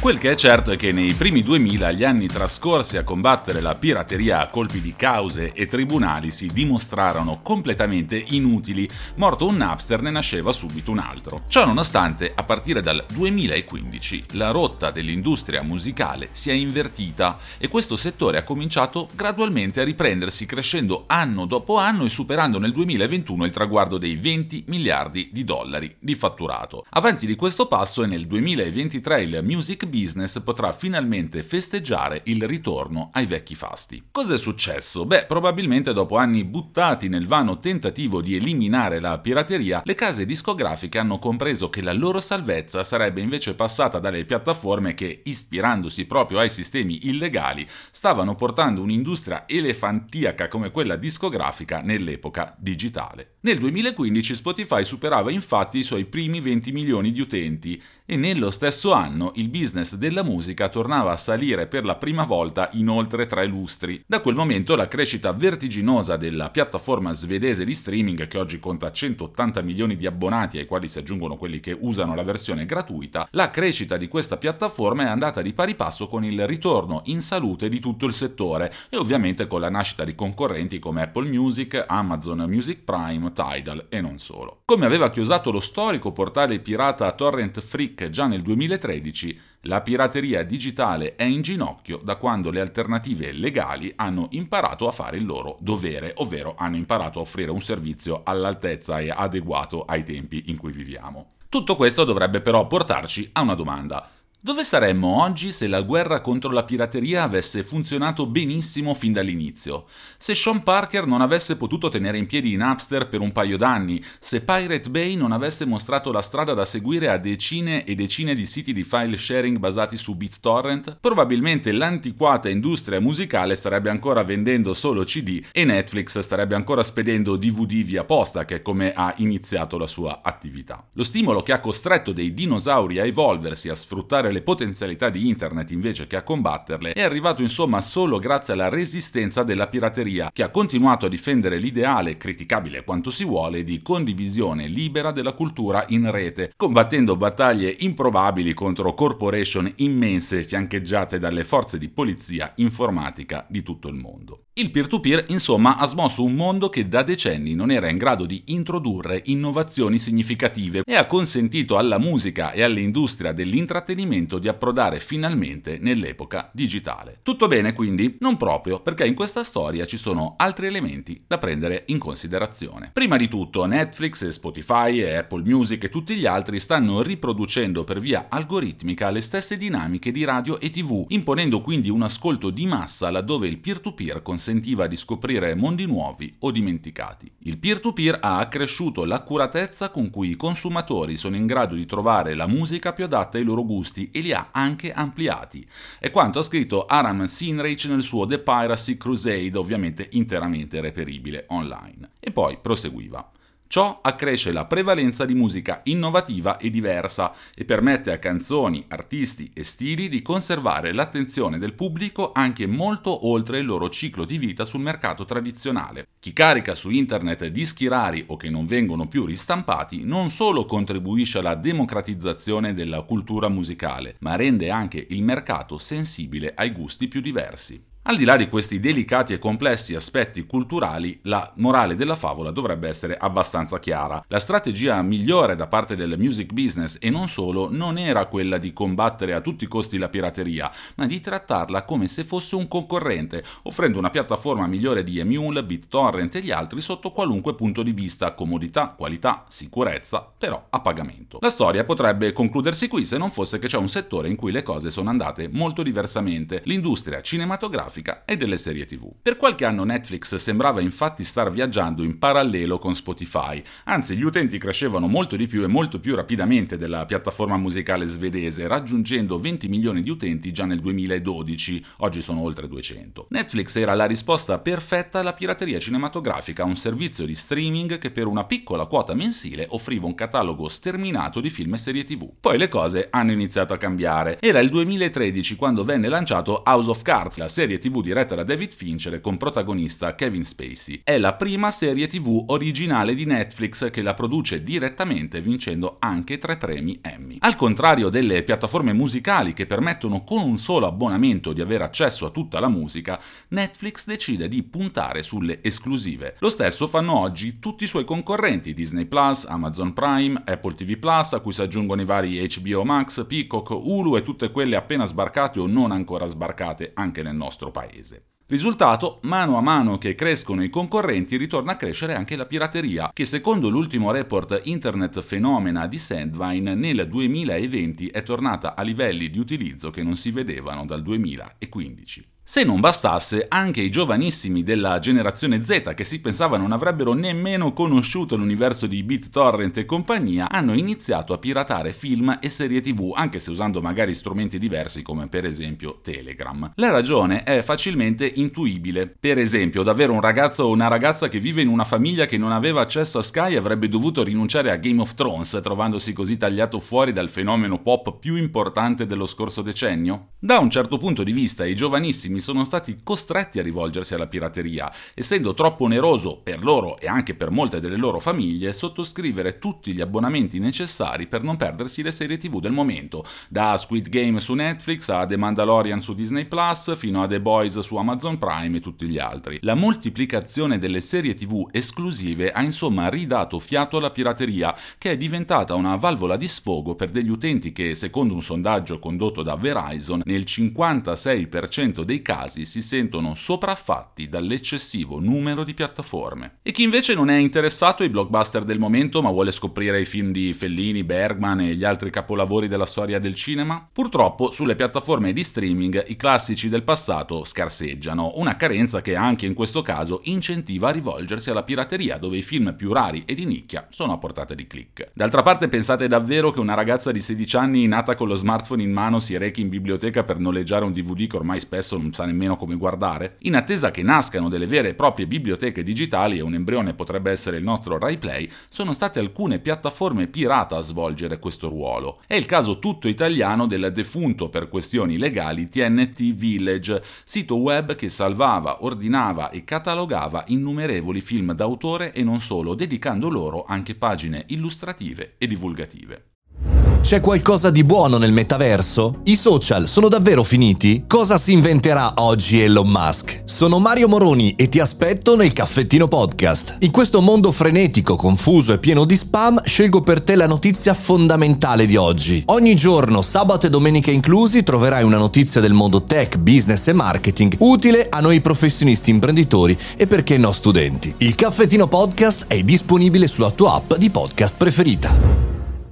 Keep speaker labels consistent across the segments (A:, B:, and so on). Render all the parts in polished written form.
A: Quel che è certo è che nei primi 2000 gli anni trascorsi a combattere la pirateria a colpi di cause e tribunali si dimostrarono completamente inutili. Morto un Napster ne nasceva subito un altro. Ciò nonostante, a partire dal 2015 la rotta dell'industria musicale si è invertita e questo settore ha cominciato gradualmente a riprendersi, crescendo anno dopo anno e superando nel 2021 il traguardo dei 20 miliardi di dollari di fatturato. Avanti di questo passo e nel 2023 il music business potrà finalmente festeggiare il ritorno ai vecchi fasti. Cos'è successo? Beh, probabilmente dopo anni buttati nel vano tentativo di eliminare la pirateria, le case discografiche hanno compreso che la loro salvezza sarebbe invece passata dalle piattaforme che, ispirandosi proprio ai sistemi illegali, stavano portando un'industria elefantiaca come quella discografica nell'epoca digitale. Nel 2015 Spotify superava infatti i suoi primi 20 milioni di utenti e nello stesso anno il business della musica tornava a salire per la prima volta in oltre 3 lustri. Da quel momento la crescita vertiginosa della piattaforma svedese di streaming, che oggi conta 180 milioni di abbonati ai quali si aggiungono quelli che usano la versione gratuita, la crescita di questa piattaforma è andata di pari passo con il ritorno in salute di tutto il settore e ovviamente con la nascita di concorrenti come Apple Music, Amazon Music Prime, Tidal e non solo. Come aveva chiosato lo storico portale pirata Torrent Freak già nel 2013, la pirateria digitale è in ginocchio da quando le alternative legali hanno imparato a fare il loro dovere, ovvero hanno imparato a offrire un servizio all'altezza e adeguato ai tempi in cui viviamo. Tutto questo dovrebbe però portarci a una domanda. Dove saremmo oggi se la guerra contro la pirateria avesse funzionato benissimo fin dall'inizio? Se Sean Parker non avesse potuto tenere in piedi Napster per un paio d'anni? Se Pirate Bay non avesse mostrato la strada da seguire a decine e decine di siti di file sharing basati su BitTorrent? Probabilmente l'antiquata industria musicale starebbe ancora vendendo solo CD e Netflix starebbe ancora spedendo DVD via posta, che è come ha iniziato la sua attività. Lo stimolo che ha costretto dei dinosauri a evolversi, a sfruttare le potenzialità di internet invece che a combatterle, è arrivato insomma solo grazie alla resistenza della pirateria, che ha continuato a difendere l'ideale, criticabile quanto si vuole, di condivisione libera della cultura in rete, combattendo battaglie improbabili contro corporation immense fiancheggiate dalle forze di polizia informatica di tutto il mondo. Il peer-to-peer, insomma, ha smosso un mondo che da decenni non era in grado di introdurre innovazioni significative e ha consentito alla musica e all'industria dell'intrattenimento di approdare finalmente nell'epoca digitale. Tutto bene quindi? Non proprio, perché in questa storia ci sono altri elementi da prendere in considerazione. Prima di tutto, Netflix, Spotify e Apple Music e tutti gli altri stanno riproducendo per via algoritmica le stesse dinamiche di radio e TV, imponendo quindi un ascolto di massa laddove il peer-to-peer consentiva di scoprire mondi nuovi o dimenticati. Il peer-to-peer ha accresciuto l'accuratezza con cui i consumatori sono in grado di trovare la musica più adatta ai loro gusti e li ha anche ampliati. È quanto ha scritto Aram Sinrich nel suo The Piracy Crusade, ovviamente interamente reperibile online. E poi proseguiva. Ciò accresce la prevalenza di musica innovativa e diversa e permette a canzoni, artisti e stili di conservare l'attenzione del pubblico anche molto oltre il loro ciclo di vita sul mercato tradizionale. Chi carica su internet dischi rari o che non vengono più ristampati non solo contribuisce alla democratizzazione della cultura musicale, ma rende anche il mercato sensibile ai gusti più diversi. Al di là di questi delicati e complessi aspetti culturali, la morale della favola dovrebbe essere abbastanza chiara. La strategia migliore da parte del music business, e non solo, non era quella di combattere a tutti i costi la pirateria, ma di trattarla come se fosse un concorrente, offrendo una piattaforma migliore di Emule, BitTorrent e gli altri sotto qualunque punto di vista: comodità, qualità, sicurezza, però a pagamento. La storia potrebbe concludersi qui se non fosse che c'è un settore in cui le cose sono andate molto diversamente: l'industria cinematografica e delle serie TV. Per qualche anno Netflix sembrava infatti star viaggiando in parallelo con Spotify, anzi gli utenti crescevano molto di più e molto più rapidamente della piattaforma musicale svedese, raggiungendo 20 milioni di utenti già nel 2012, oggi sono oltre 200. Netflix era la risposta perfetta alla pirateria cinematografica, un servizio di streaming che per una piccola quota mensile offriva un catalogo sterminato di film e serie TV. Poi le cose hanno iniziato a cambiare. Era il 2013 quando venne lanciato House of Cards, la serie TV diretta da David Fincher con protagonista Kevin Spacey. È la prima serie TV originale di Netflix che la produce direttamente, vincendo anche 3 premi Emmy. Al contrario delle piattaforme musicali che permettono con un solo abbonamento di avere accesso a tutta la musica, Netflix decide di puntare sulle esclusive. Lo stesso fanno oggi tutti i suoi concorrenti: Disney Plus, Amazon Prime, Apple TV Plus, a cui si aggiungono i vari HBO Max, Peacock, Hulu e tutte quelle appena sbarcate o non ancora sbarcate anche nel nostro paese. Risultato, mano a mano che crescono i concorrenti ritorna a crescere anche la pirateria, che secondo l'ultimo report Internet Phenomena di Sandvine nel 2020 è tornata a livelli di utilizzo che non si vedevano dal 2015. Se non bastasse, anche i giovanissimi della generazione Z, che si pensava non avrebbero nemmeno conosciuto l'universo di BitTorrent e compagnia, hanno iniziato a piratare film e serie TV, anche se usando magari strumenti diversi come per esempio Telegram. La ragione è facilmente intuibile. Per esempio, davvero un ragazzo o una ragazza che vive in una famiglia che non aveva accesso a Sky avrebbe dovuto rinunciare a Game of Thrones, trovandosi così tagliato fuori dal fenomeno pop più importante dello scorso decennio? Da un certo punto di vista, i giovanissimi sono stati costretti a rivolgersi alla pirateria, essendo troppo oneroso per loro e anche per molte delle loro famiglie sottoscrivere tutti gli abbonamenti necessari per non perdersi le serie TV del momento, da Squid Game su Netflix a The Mandalorian su Disney Plus fino a The Boys su Amazon Prime e tutti gli altri. La moltiplicazione delle serie TV esclusive ha insomma ridato fiato alla pirateria, che è diventata una valvola di sfogo per degli utenti che, secondo un sondaggio condotto da Verizon, nel 56% dei casi si sentono sopraffatti dall'eccessivo numero di piattaforme. E chi invece non è interessato ai blockbuster del momento ma vuole scoprire i film di Fellini, Bergman e gli altri capolavori della storia del cinema? Purtroppo sulle piattaforme di streaming i classici del passato scarseggiano, una carenza che anche in questo caso incentiva a rivolgersi alla pirateria, dove i film più rari e di nicchia sono a portata di click. D'altra parte, pensate davvero che una ragazza di 16 anni nata con lo smartphone in mano si rechi in biblioteca per noleggiare un DVD che ormai spesso non sa nemmeno come guardare? In attesa che nascano delle vere e proprie biblioteche digitali, e un embrione potrebbe essere il nostro RaiPlay, sono state alcune piattaforme pirata a svolgere questo ruolo. È il caso tutto italiano del defunto per questioni legali TNT Village, sito web che salvava, ordinava e catalogava innumerevoli film d'autore e non solo, dedicando loro anche pagine illustrative e divulgative.
B: C'è qualcosa di buono nel metaverso? I social sono davvero finiti? Cosa si inventerà oggi Elon Musk? Sono Mario Moroni e ti aspetto nel Caffettino Podcast. In questo mondo frenetico, confuso e pieno di spam, scelgo per te la notizia fondamentale di oggi. Ogni giorno, sabato e domenica inclusi, troverai una notizia del mondo tech, business e marketing utile a noi professionisti imprenditori e perché no studenti. Il Caffettino Podcast è disponibile sulla tua app di podcast preferita.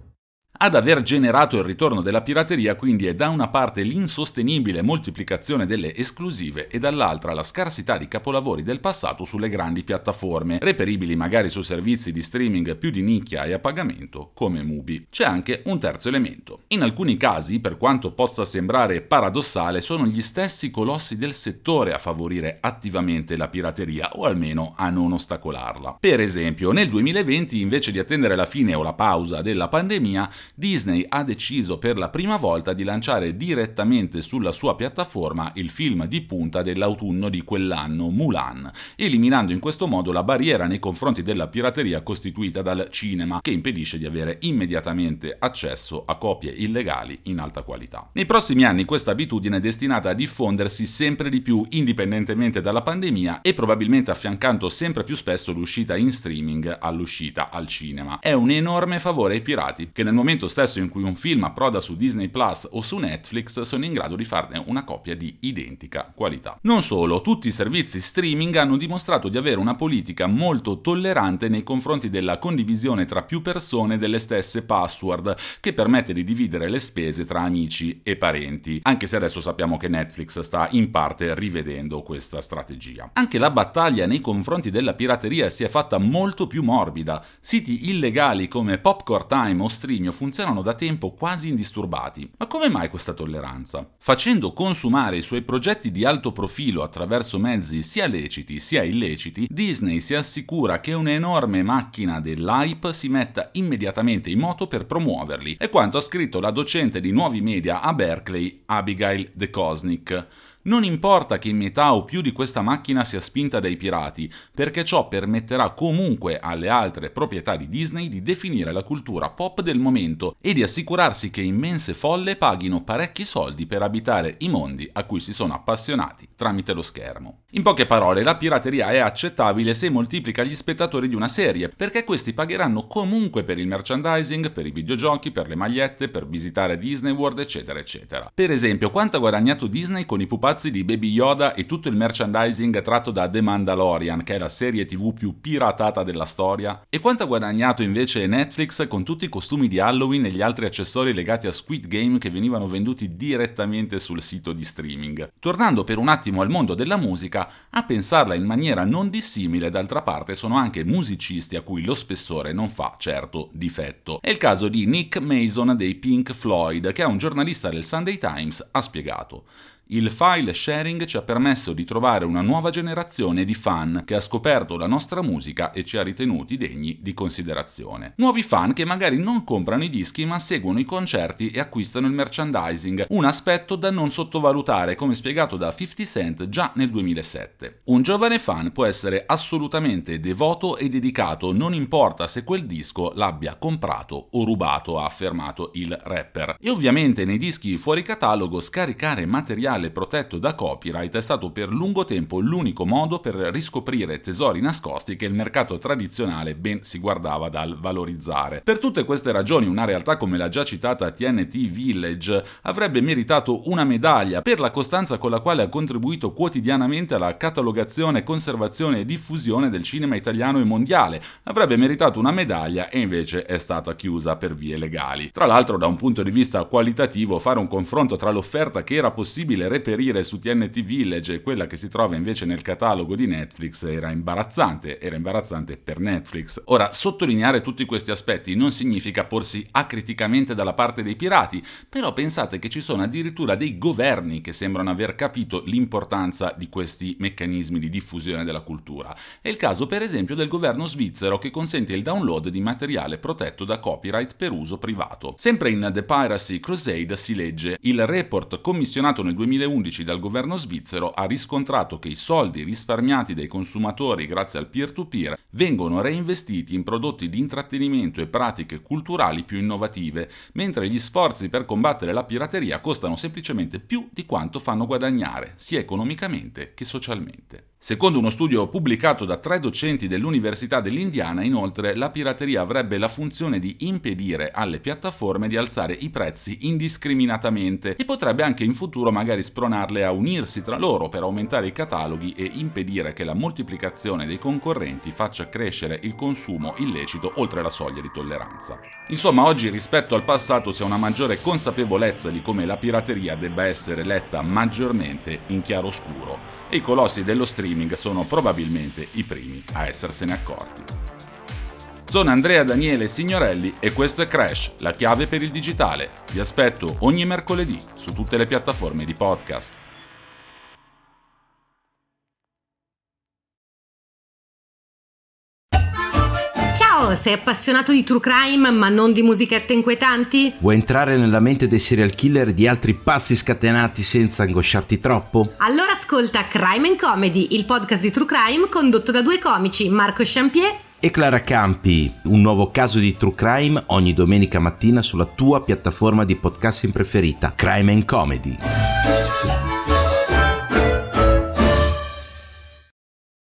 A: Ad aver generato il ritorno della pirateria quindi è da una parte l'insostenibile moltiplicazione delle esclusive e dall'altra la scarsità di capolavori del passato sulle grandi piattaforme, reperibili magari su servizi di streaming più di nicchia e a pagamento come Mubi. C'è anche un terzo elemento. In alcuni casi, per quanto possa sembrare paradossale, sono gli stessi colossi del settore a favorire attivamente la pirateria o almeno a non ostacolarla. Per esempio, nel 2020, invece di attendere la fine o la pausa della pandemia, Disney ha deciso per la prima volta di lanciare direttamente sulla sua piattaforma il film di punta dell'autunno di quell'anno, Mulan, eliminando in questo modo la barriera nei confronti della pirateria costituita dal cinema, che impedisce di avere immediatamente accesso a copie illegali in alta qualità. Nei prossimi anni questa abitudine è destinata a diffondersi sempre di più indipendentemente dalla pandemia e probabilmente affiancando sempre più spesso l'uscita in streaming all'uscita al cinema. È un enorme favore ai pirati, che nel momento stesso in cui un film approda su Disney Plus o su Netflix sono in grado di farne una copia di identica qualità. Non solo, tutti i servizi streaming hanno dimostrato di avere una politica molto tollerante nei confronti della condivisione tra più persone delle stesse password, che permette di dividere le spese tra amici e parenti, anche se adesso sappiamo che Netflix sta in parte rivedendo questa strategia. Anche la battaglia nei confronti della pirateria si è fatta molto più morbida. Siti illegali come Popcorn Time o Streamio funzionano da tempo quasi indisturbati. Ma come mai questa tolleranza? Facendo consumare i suoi progetti di alto profilo attraverso mezzi sia leciti sia illeciti, Disney si assicura che un'enorme macchina dell'hype si metta immediatamente in moto per promuoverli. È quanto ha scritto la docente di nuovi media a Berkeley, Abigail De Kosnik. Non importa che metà o più di questa macchina sia spinta dai pirati, perché ciò permetterà comunque alle altre proprietà di Disney di definire la cultura pop del momento e di assicurarsi che immense folle paghino parecchi soldi per abitare i mondi a cui si sono appassionati tramite lo schermo. In poche parole, la pirateria è accettabile se moltiplica gli spettatori di una serie, perché questi pagheranno comunque per il merchandising, per i videogiochi, per le magliette, per visitare Disney World, eccetera eccetera. Per esempio, quanto ha guadagnato Disney con i pupazzi di Baby Yoda e tutto il merchandising tratto da The Mandalorian, che è la serie TV più piratata della storia? E quanto ha guadagnato invece Netflix con tutti i costumi di Halloween e gli altri accessori legati a Squid Game che venivano venduti direttamente sul sito di streaming? Tornando per un attimo al mondo della musica, a pensarla in maniera non dissimile, d'altra parte sono anche musicisti a cui lo spessore non fa certo difetto. È il caso di Nick Mason dei Pink Floyd, che a un giornalista del Sunday Times ha spiegato: il file sharing ci ha permesso di trovare una nuova generazione di fan che ha scoperto la nostra musica e ci ha ritenuti degni di considerazione. Nuovi fan che magari non comprano i dischi ma seguono i concerti e acquistano il merchandising, un aspetto da non sottovalutare, come spiegato da 50 Cent già nel 2007. Un giovane fan può essere assolutamente devoto e dedicato, non importa se quel disco l'abbia comprato o rubato, ha affermato il rapper. E ovviamente nei dischi fuori catalogo scaricare materiale protetto da copyright è stato per lungo tempo l'unico modo per riscoprire tesori nascosti che il mercato tradizionale ben si guardava dal valorizzare. Per tutte queste ragioni una realtà come la già citata TNT Village avrebbe meritato una medaglia per la costanza con la quale ha contribuito quotidianamente alla catalogazione, conservazione e diffusione del cinema italiano e mondiale. Avrebbe meritato una medaglia e invece è stata chiusa per vie legali. Tra l'altro, da un punto di vista qualitativo, fare un confronto tra l'offerta che era possibile reperire su TNT Village e quella che si trova invece nel catalogo di Netflix era imbarazzante per Netflix. Ora, sottolineare tutti questi aspetti non significa porsi acriticamente dalla parte dei pirati, però pensate che ci sono addirittura dei governi che sembrano aver capito l'importanza di questi meccanismi di diffusione della cultura. È il caso per esempio del governo svizzero, che consente il download di materiale protetto da copyright per uso privato. Sempre in The Piracy Crusade si legge: il report commissionato nel 2011 dal governo svizzero ha riscontrato che i soldi risparmiati dai consumatori grazie al peer-to-peer vengono reinvestiti in prodotti di intrattenimento e pratiche culturali più innovative, mentre gli sforzi per combattere la pirateria costano semplicemente più di quanto fanno guadagnare, sia economicamente che socialmente. Secondo uno studio pubblicato da 3 docenti dell'Università dell'Indiana, inoltre, la pirateria avrebbe la funzione di impedire alle piattaforme di alzare i prezzi indiscriminatamente e potrebbe anche in futuro magari spronarle a unirsi tra loro per aumentare i cataloghi e impedire che la moltiplicazione dei concorrenti faccia crescere il consumo illecito oltre la soglia di tolleranza. Insomma, oggi rispetto al passato si ha una maggiore consapevolezza di come la pirateria debba essere letta maggiormente in chiaroscuro, e i colossi dello streaming sono probabilmente i primi a essersene accorti. Sono Andrea Daniele Signorelli e questo è Crash, la chiave per il digitale. Vi aspetto ogni mercoledì su tutte le piattaforme di podcast.
C: Ciao, sei appassionato di true crime ma non di musichette inquietanti?
D: Vuoi entrare nella mente dei serial killer e di altri pazzi scatenati senza angosciarti troppo?
C: Allora ascolta Crime and Comedy, il podcast di true crime condotto da 2 comici, Marco Champier
D: e Clara Campi, un nuovo caso di true crime ogni domenica mattina sulla tua piattaforma di podcasting preferita, Crime and Comedy.